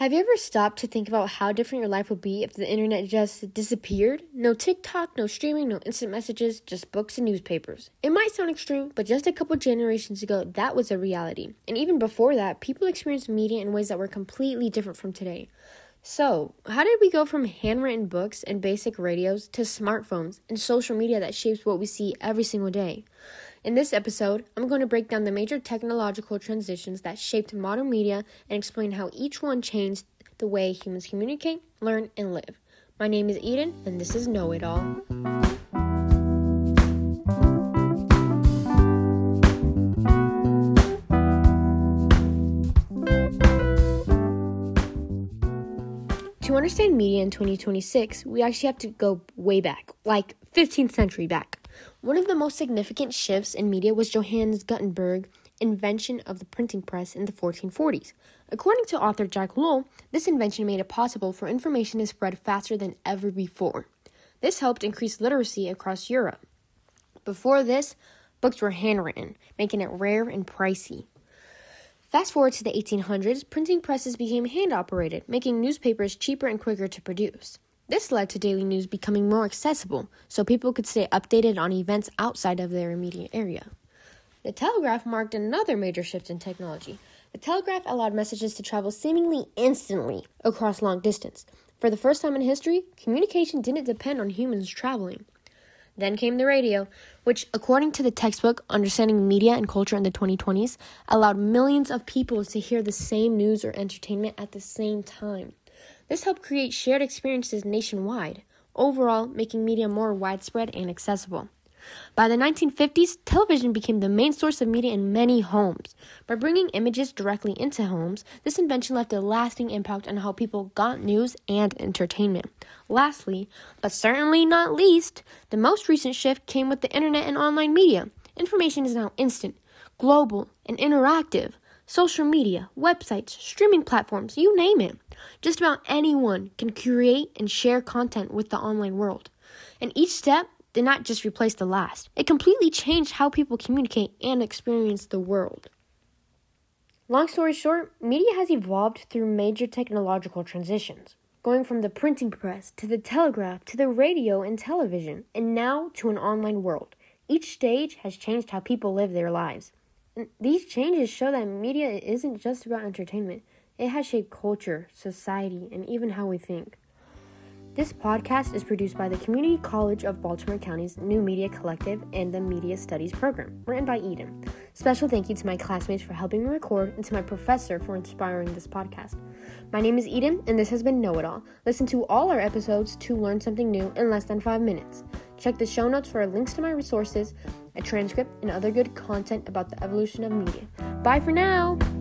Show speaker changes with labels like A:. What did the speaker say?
A: Have you ever stopped to think about how different your life would be if the internet just disappeared? No TikTok, no streaming, no instant messages, just books and newspapers. It might sound extreme, but just a couple generations ago, that was a reality. And even before that, people experienced media in ways that were completely different from today. So, how did we go from handwritten books and basic radios to smartphones and social media that shapes what we see every single day? In this episode, I'm going to break down the major technological transitions that shaped modern media and explain how each one changed the way humans communicate, learn, and live. My name is Eden, and this is Know It All. To understand media in 2026, we actually have to go way back, like 15th century back. One of the most significant shifts in media was Johannes Gutenberg's invention of the printing press in the 1440s. According to author Jack Lowell, this invention made it possible for information to spread faster than ever before. This helped increase literacy across Europe. Before this, books were handwritten, making it rare and pricey. Fast forward to the 1800s, printing presses became hand-operated, making newspapers cheaper and quicker to produce. This led to daily news becoming more accessible, so people could stay updated on events outside of their immediate area. The telegraph marked another major shift in technology. The telegraph allowed messages to travel seemingly instantly across long distance. For the first time in history, communication didn't depend on humans traveling. Then came the radio, which, according to the textbook Understanding Media and Culture in the 2020s, allowed millions of people to hear the same news or entertainment at the same time. This helped create shared experiences nationwide, overall making media more widespread and accessible. By the 1950s, television became the main source of media in many homes. By bringing images directly into homes, this invention left a lasting impact on how people got news and entertainment. Lastly, but certainly not least, the most recent shift came with the internet and online media. Information is now instant, global, and interactive. Social media, websites, streaming platforms, you name it. Just about anyone can create and share content with the online world. And each step did not just replace the last. It completely changed how people communicate and experience the world. Long story short, media has evolved through major technological transitions, going from the printing press to the telegraph to the radio and television, and now to an online world. Each stage has changed how people live their lives. And these changes show that media isn't just about entertainment. It has shaped culture, society, and even how we think. This podcast is produced by the Community College of Baltimore County's New Media Collective and the Media Studies program, written by Eden. Special thank you to my classmates for helping me record and to my professor for inspiring this podcast. My name is Eden, and this has been Know It All. Listen to all our episodes to learn something new in less than 5 minutes. Check the show notes for links to my resources, a transcript, and other good content about the evolution of media. Bye for now!